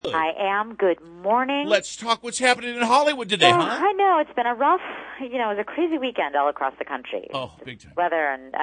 I am. Good morning. Let's talk what's happening in Hollywood today, huh? I know. It's been a rough, it was a crazy weekend all across the country. Oh, big time. Weather and,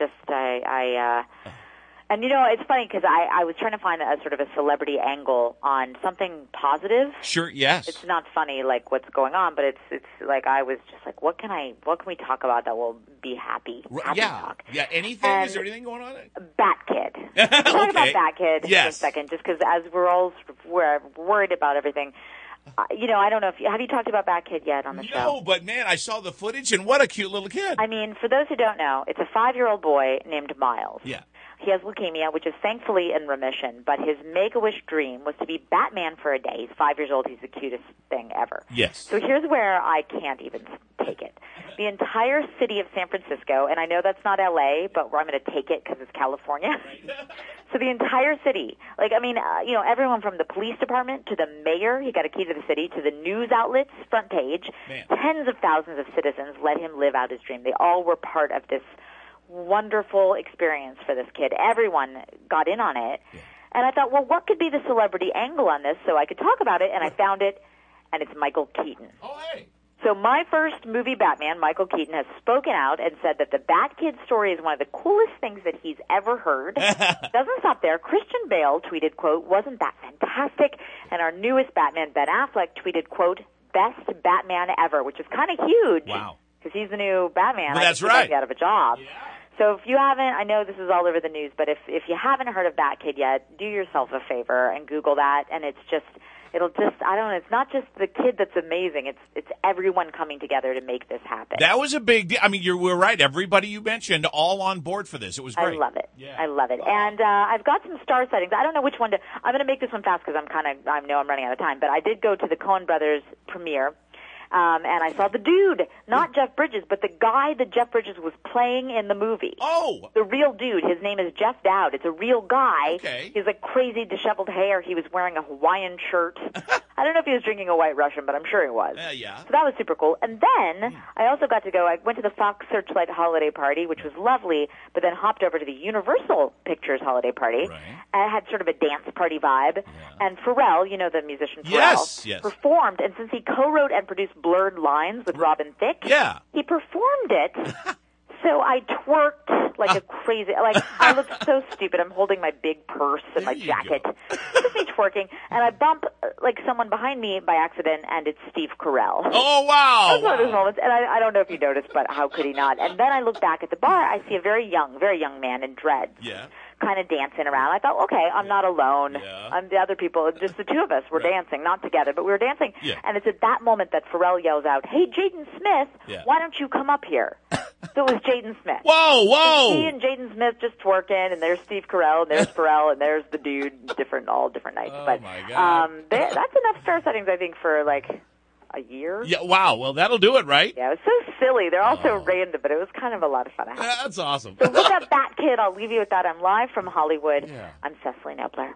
and it's funny because I was trying to find a sort of a celebrity angle on something positive. Sure, yes. It's not funny like what's going on, but it's like I was just like, what can we talk about that will be happy talk? Yeah, anything? Is there anything going on? Bat Kid. Talk about Bat Kid for a second, just because as we're all we're worried about everything. I don't know have you talked about Bat Kid yet on the show? No, but man, I saw the footage and what a cute little kid. I mean, for those who don't know, it's a 5-year-old boy named Miles. Yeah. He has leukemia, which is thankfully in remission, but his Make-A-Wish dream was to be Batman for a day. He's 5 years old. He's the cutest thing ever. Yes. So here's where I can't even take it. The entire city of San Francisco, and I know that's not L.A., but I'm going to take it because it's California. So the entire city, everyone from the police department to the mayor, he got a key to the city, to the news outlets, front page, tens of thousands of citizens let him live out his dream. They all were part of this wonderful experience for this kid. Everyone got in on it. Yeah. And I thought, well, what could be the celebrity angle on this so I could talk about it? And I found it, and it's Michael Keaton. Oh, hey. So my first movie, Batman, Michael Keaton, has spoken out and said that the Bat Kid story is one of the coolest things that he's ever heard. Doesn't stop there. Christian Bale tweeted, quote, wasn't that fantastic? And our newest Batman, Ben Affleck, tweeted, quote, best Batman ever, which is kind of huge. Wow. Because he's the new Batman. Well, that's right. He's out of a job. Yeah. So if you haven't, I know this is all over the news, but if you haven't heard of Bat Kid yet, do yourself a favor and Google that. And it's not just the kid that's amazing. It's everyone coming together to make this happen. That was a big deal. I mean, you were right. Everybody you mentioned all on board for this. It was great. I love it. Yeah. I love it. And I've got some star sightings. I don't know which one to. I'm going to make this one fast because I know I'm running out of time. But I did go to the Coen Brothers premiere. And I saw the dude, not Jeff Bridges, but the guy that Jeff Bridges was playing in the movie. Oh! The real dude. His name is Jeff Dowd. It's a real guy. Okay. He has like crazy disheveled hair. He was wearing a Hawaiian shirt. I don't know if he was drinking a White Russian, but I'm sure he was. Yeah. So that was super cool. And then I also got to go, I went to the Fox Searchlight holiday party, which was lovely, but then hopped over to the Universal Pictures holiday party. Right. And it had sort of a dance party vibe. Yeah. And Pharrell, the musician Pharrell, performed. And since he co-wrote and produced Blurred Lines with Robin Thicke, he performed it. So I twerked like a crazy, I looked so stupid. I'm holding my big purse and my jacket. Just me twerking, and I bump someone behind me by accident, and it's Steve Carell. Oh, wow. That was one of those moments, and I don't know if you noticed, but how could he not? And then I look back at the bar, I see a very young man in dreads. Yeah. Kind of dancing around. I thought, okay, I'm not alone. Yeah. I'm the other people, just the two of us were dancing, not together, but we were dancing. Yeah. And it's at that moment that Pharrell yells out, hey, Jaden Smith, why don't you come up here? So it was Jaden Smith. Whoa! He and Jaden Smith just twerking, and there's Steve Carell, and there's Pharrell, and there's the dude, all different nights. Oh, but my God. that's enough star settings, I think, for a year. Yeah, wow. Well, that'll do it, right? Yeah, it was so silly. They're all so random, but it was kind of a lot of fun. That's awesome. So look up Bat Kid. I'll leave you with that. I'm live from Hollywood. Yeah. I'm Cecily Nobler.